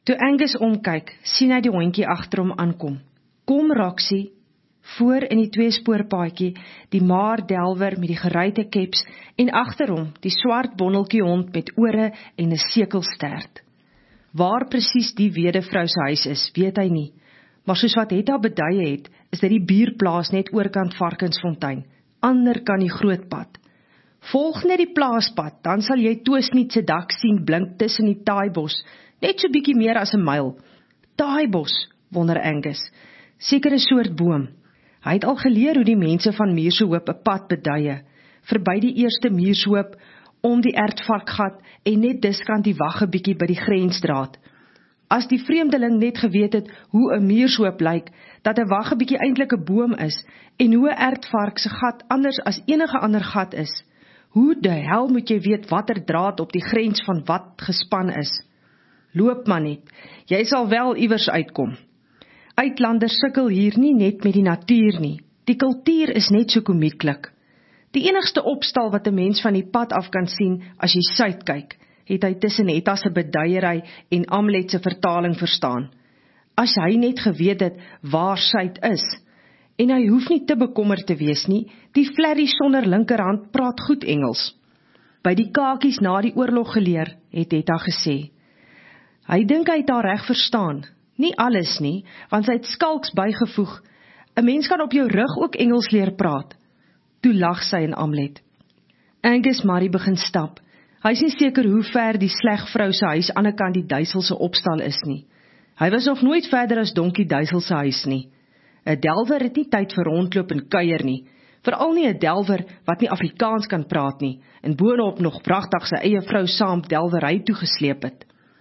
Toe Angus omkyk, sien hy die hondjie agter hom aankom. Kom Roxy, voor in die tweespoorpaadjie, die maar delwer met die geruite keps en agter hom die swart bondeltjie hond met ore en 'n sekelstert. Waar presies die weduwvrou se huis is, weet hy nie, maar soos wat Hetta beduie het, is dit die buurplaas net oorkant Varkensfontein, ander kan die groot pad. Volg net die plaaspad, dan sal jy Toosniet se dak sien blink tussen die taaibos, net so bietjie meer as 'n myl. Taaibos, wonder Angus, seker 'n soort boom. Hy het al geleer hoe die mense van Muurshoop 'n pad beduie, verby die eerste Muurshoop, om die Ertvarkgat en net diskant die wagge bietjie by die grensdraad. As die vreemdeling net geweet het hoe 'n Muurshoop lyk, dat 'n wagge bietjie eintlik 'n boom is, en hoe 'n Ertvark se gat anders as enige ander gat is, hoe de hel moet jy weet watter draad op die grens van wat gespan is? Loop maar net, jy sal wel iewers uitkom. Uitlanders sukkel hier nie net met die natuur nie, die kultuur is net so komieklik. Die enigste opstal wat 'n mens van die pad af kan sien as jy suid kyk, het hy tussen Hetta se beduiery en Amlet se vertaling verstaan. As hy net geweet het waar suid is, en hy hoef nie te bekommerd te wees nie, die flerrie sonder linkerhand praat goed Engels. By die kakies na die oorlog geleer, het Hetta gesê. Hy dink hy het haar reg verstaan, nie alles nie, want sy het skalks bygevoeg, 'n mens kan op jou rug ook Engels leer praat. Toe lag sy in Amlet. Angus Murray begin stap. Hy is nie seker hoe ver die slegvrou se huis aan die kant die Duisel se opstal is nie. Hy was nog nooit verder as Donkie Duisel se huis nie. 'n Delwer het nie tyd vir rondloop en kuier nie, veral nie 'n delwer wat nie Afrikaans kan praat nie, en boonop nog pragtig sy eie vrou saam delwery toegesleep het.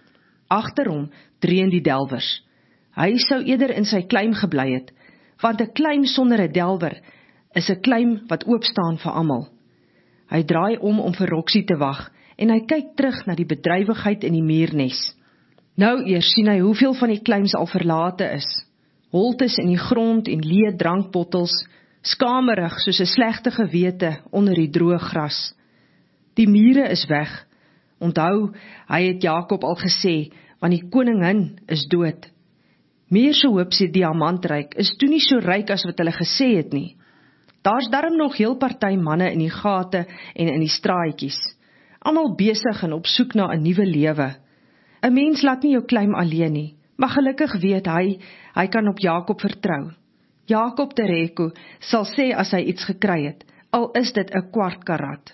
Agter hom dreun die delwers. Hy sou eerder in sy kluim gebly het, want 'n kluim sonder 'n delwer is 'n kluim wat oopstaan vir almal. Hy draai om vir Roxy te wag, en hy kyk terug na die bedrywigheid in die muurnes. Nou eers sien hy hoeveel van die kluims al verlate is. Holtes in die grond en leë drankbottels, skamerig soos 'n slegte gewete onder die droë gras. Die mure is weg. Onthou, hy het Jakob al gesê, want die koningin is dood. Muurshoop se diamantryk is toe nie so ryk as wat hulle gesê het nie. Daar's darm nog heel party manne in die gate en in die straatjies, almal besig en op soek na 'n nuwe lewe. 'n Mens laat nie jou kluim alleen nie, maar gelukkig weet hy kan op Jakob vertrou. Jakob Tereko sal sê as hy iets gekry het, al is dit 'n kwart karat.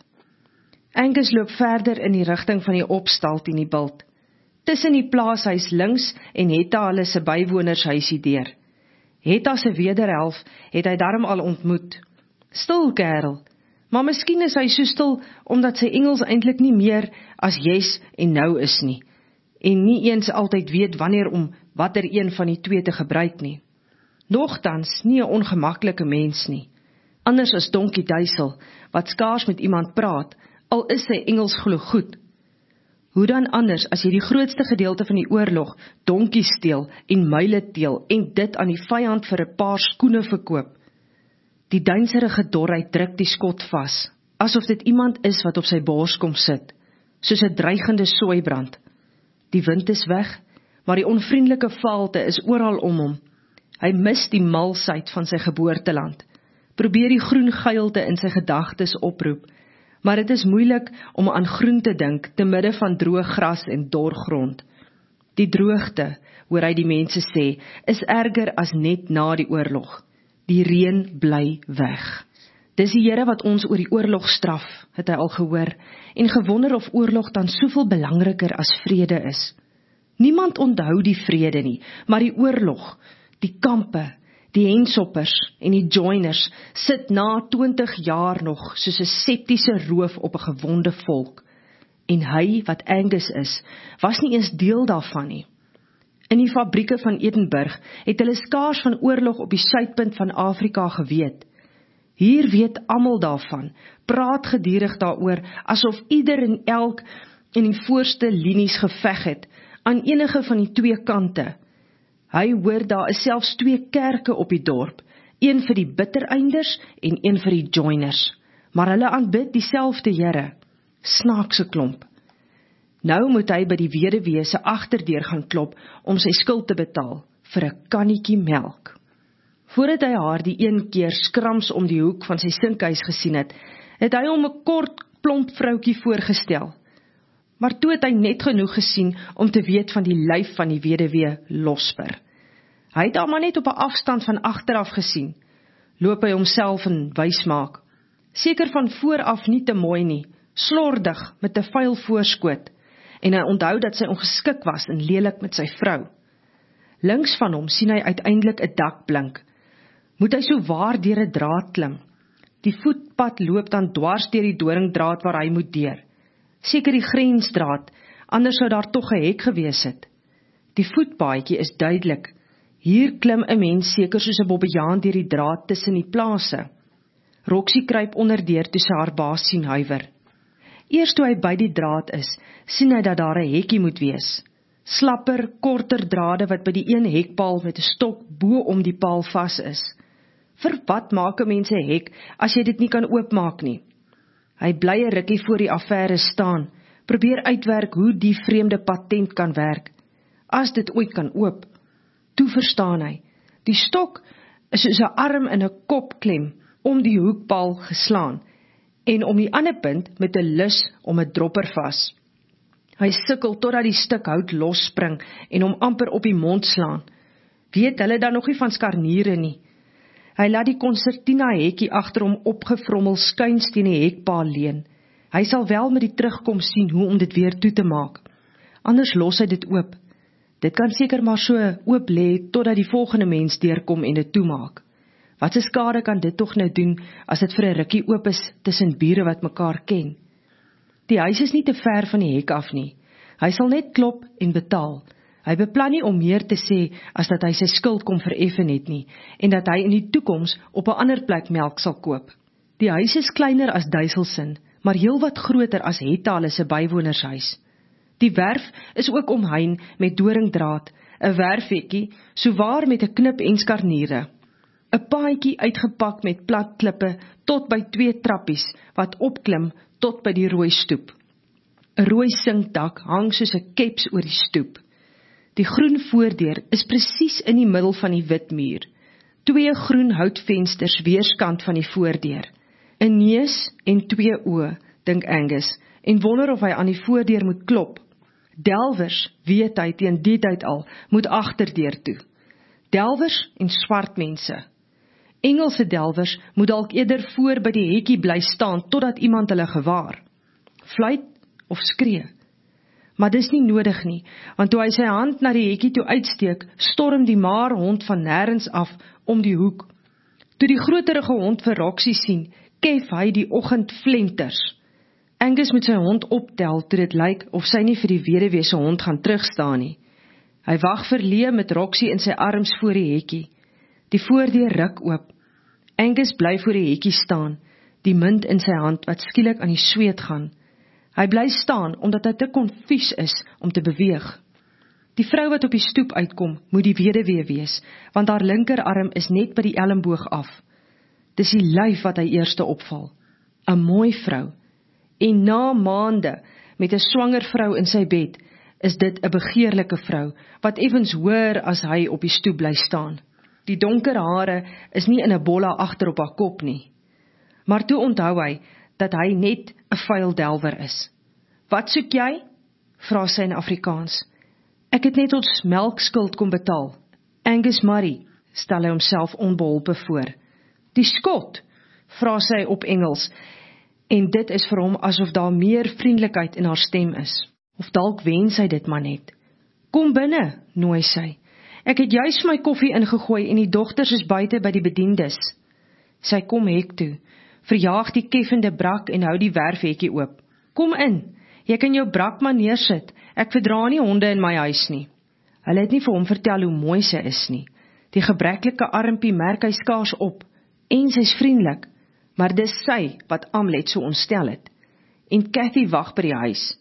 Angus loop verder in die rigting van die opstal teen die bult. Tussen die plaashuis links en Hetta hulle se bywonershuisie deur. Hetta se wederhelf het hy darm al ontmoet. Stil kerel, maar miskien is hy so stil omdat sy Engels eintlik nie meer as yes en no is nie, en nie eens altyd weet wanneer om watter een van die twee te gebruik nie. Nogtans nie 'n ongemaklike mens nie, anders as Donkie Duisel, wat skaars met iemand praat, al is sy Engels glo goed. Hoe dan anders as jy die grootste gedeelte van die oorlog donkies steel en muile teel en dit aan die vyand vir 'n paar skoene verkoop? Die duinserige dorheid druk die skot vas, asof dit iemand is wat op sy bors kom sit, soos 'n dreigende sooibrand. Die wind is weg, maar die onvriendelike vaalte is oral om hom. Hy mis die malsheid van sy geboorteland, probeer die groen geilte in sy gedagtes oproep, maar dit is moeilik om aan groen te dink te midde van droë gras en dor grond. Die droogte, hoor hy die mense sê, is erger as net na die oorlog. Die reën bly weg. Dis die Here wat ons oor die oorlog straf, het hy al gehoor, en gewonder of oorlog dan soveel belangriker as vrede is. Niemand onthou die vrede nie, maar die oorlog, die kampe, die hensoppers en die joiners sit na 20 jaar nog soos 'n septiese roof op 'n gewonde volk. En hy, wat Angus is, was nie eens deel daarvan nie. In die fabrieke van Edinburgh het hulle skaars van oorlog op die suidpunt van Afrika geweet. Hier weet almal daarvan, praat gedurig daaroor, asof ieder en elk in die voorste linies geveg het, aan enige van die twee kante. Hy hoor daar is selfs 2 kerke op die dorp, een vir die bittereinders en een vir die joiners, maar hulle aanbid dieselfde Here, snaakse klomp. Nou moet hy by die weduwee se agterdeur gaan klop om sy skuld te betaal vir 'n kannetjie melk. Voordat hy haar die een keer skrams om die hoek van sy sinkhuis gesien het, het hy hom 'n kort, plomp vroutjie voorgestel. Maar toe het hy net genoeg gesien om te weet van die lyf van die weduwee losper. Hy het haar maar net op 'n afstand van agteraf gesien. Loop hy homself in wys maak. Seker van vooraf nie te mooi nie, slordig met 'n vuil voorskoot, en hy onthou dat sy ongeskik was en lelik met sy vrou. Links van hom sien hy uiteindelik 'n dak blink. Moet hy so waar deur 'n draad klim. Die voetpad loop dan dwars deur die doringdraad waar hy moet deur. Seker die grensdraad, anders sou daar tog 'n hek gewees het. Die voetpaadjie is duidelik. Hier klim 'n mens seker soos 'n bobbejaan deur die draad tussen die plase. Roxie kruip onderdeur toe sy haar baas sien huiwer. Eers toe hy by die draad is, sien hy dat daar 'n hekkie moet wees. Slapper, korter drade wat by die een hekpaal met 'n stok bo om die paal vas is. Vir wat maak 'n mens 'n hek as jy dit nie kan oopmaak nie? Hy bly 'n rukkie voor die affære staan, probeer uitwerk hoe die vreemde patent kan werk. As dit ooit kan oop. Toe verstaan hy, die stok is soos 'n arm in 'n kopklem om die hoekpaal geslaan, en om die ander punt met 'n lus om 'n dropper vas. Hy sukkel totdat die stuk hout losspring en hom amper op die mond slaan. Weet hulle dan nog nie van skarniere nie. Hy laat die konsertina hekkie agter hom opgevrommel skuins teen die hekpaal leun. Hy sal wel met die terugkom sien hoe om dit weer toe te maak. Anders los hy dit oop. Dit kan seker maar so oop lê totdat die volgende mens deurkom en dit toemaak. Wat 'n skade kan dit tog nou doen as dit vir 'n rukkie oop is tussen bure wat mekaar ken? Die huis is nie te ver van die hek af nie. Hy sal net klop en betaal. Hy beplan nie om meer te sê as dat hy sy skuld kom vereffen het nie, en dat hy in die toekoms op 'n ander plek melk sal koop. Die huis is kleiner as Duiselsin, maar heel wat groter as Hetta se bywonershuis. Die werf is ook omhein met doringdraad, 'n werfhekkie, souwaar met 'n knip en skarniere. 'n Paadjie uitgepak met plat klippe tot by 2 trappies wat opklim tot by die rooi stoep. 'n Rooi sinkdak hang soos 'n keps oor die stoep. Die groen voordeur is presies in die middel van die wit muur. 2 groen houtvensters weerskant van die voordeur. 'n neus en 2 oë, dink Angus, en wonder of hy aan die voordeur moet klop. Delwers, weet hy teen die tyd al, moet agterdeur toe. Delwers en swart mense. Engelse delwers moet dalk eerder voor by die hekkie bly staan totdat iemand hulle gewaar. Fluit of skree. Maar dis nie nodig nie, want toe hy sy hand na die hekkie toe uitsteek, storm die maar hond van nêrens af om die hoek. Toe die groterige hond vir Roxie sien, kef hy die oggend flenters. Angus moet sy hond optel toe dit lyk of sy nie vir die weduwee se hond gaan terugstaan nie. Hy wag verleë met Roxie in sy arms voor die hekkie. Die voordeur ruk oop. Angus bly voor die hekkie staan, die munt in sy hand wat skielik aan die sweet gaan. Hy bly staan omdat hy te konfuus is om te beweeg. Die vrou wat op die stoep uitkom, moet die weduwee wees, want haar linkerarm is net by die elmboog af. Dis die lyf wat hy eerste opval. 'n Mooi vrou. En na maande met 'n swanger vrou in sy bed, is dit 'n begeerlike vrou, wat effens hoër as hy op die stoep bly staan. Die donker hare is nie in 'n bolla agter op haar kop nie. Maar toe onthou hy, dat hy net 'n vuil delwer is. "Wat soek jy?" vra sy in Afrikaans. "Ek het net ons melkskuld kom betaal." "Angus Murray," stel hy homself onbeholpe voor. "Die skot?" vra sy op Engels, en dit is vir hom asof daar meer vriendelikheid in haar stem is. Of dalk wens sy dit maar net. "Kom binne," nooi sy. "Ek het juis my koffie ingegooi en die dogters is buite by die bediendes." Sy kom hek toe, verjaag die keffende brak en hou die werfhekkie oop. "Kom in, jy kan jou brak maar neersit, ek verdra nie honde in my huis nie." Hulle het nie vir hom vertel hoe mooi sy is nie. Die gebreklike armpie merk hy skaars op, en sy's vriendelik, maar dis sy wat Amlet so ontstel het. En Cathy wag by die huis.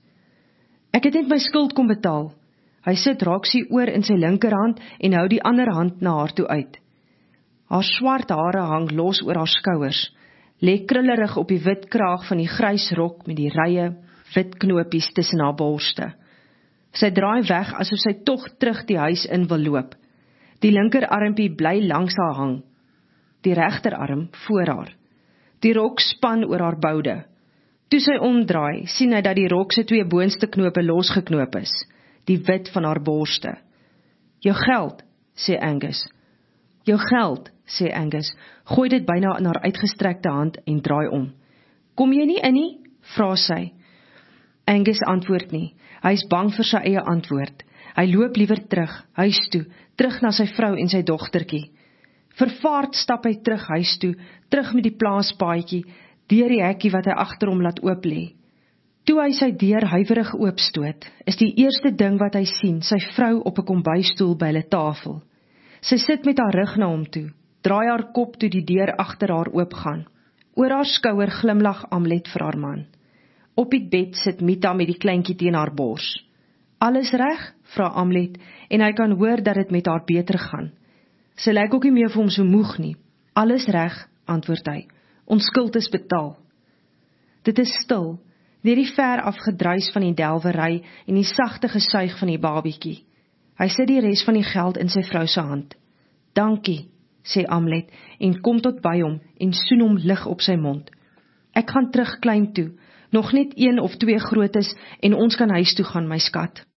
"Ek het net my skuld kom betaal." Hy sit Roxie oor in sy linkerhand en hou die ander hand na haar toe uit. Haar swart hare hang los oor haar skouers, lê krullerig op die wit kraag van die grys rok met die rye, wit knopies tussen haar borste. Sy draai weg asof sy tog terug die huis in wil loop. Die linkerarmpie bly langs haar hang, die regterarm voor haar. Die rok span oor haar boude. Toe sy omdraai, sien hy dat die rok se 2 boonste knope losgeknoop is, die wit van haar borste. Jou geld, sê Angus. Jou geld, sê Angus, gooi dit byna in haar uitgestrekte hand en draai om. Kom jy nie in nie? Vra sy. Angus antwoord nie. Hy is bang vir sy eie antwoord. Hy loop liewer huis toe, terug na sy vrou en sy dogtertjie. Vervaard stap hy terug huis toe, terug met die plaaspaadjie, deur die hekkie wat hy agter hom laat oop lê. Toe hy sy deur huiwerig oopstoot, is die eerste ding wat hy sien, sy vrou op 'n kombuisstoel by hulle tafel. Sy sit met haar rug na hom toe, draai haar kop toe die deur agter haar oopgaan. Oor haar skouer glimlag Amlet vir haar man. Op die bed sit Mita met die kleintjie teen haar bors. Alles reg? Vra Amlet, en hy kan hoor dat dit met haar beter gaan. Sy lyk ook nie meer vir hom so moeg nie. Alles reg, antwoord hy. Ons skuld is betaal. Dit is stil, deur die ver afgedruis van die delwery en die sagte gesuig van die babietjie. Hy sit die res van die geld in sy vrou se hand. Dankie, sê Amlet, en kom tot by hom en soen hom lig op sy mond. Ek gaan terug klein toe, nog net 1 of 2 grootes en ons kan huis toe gaan, my skat.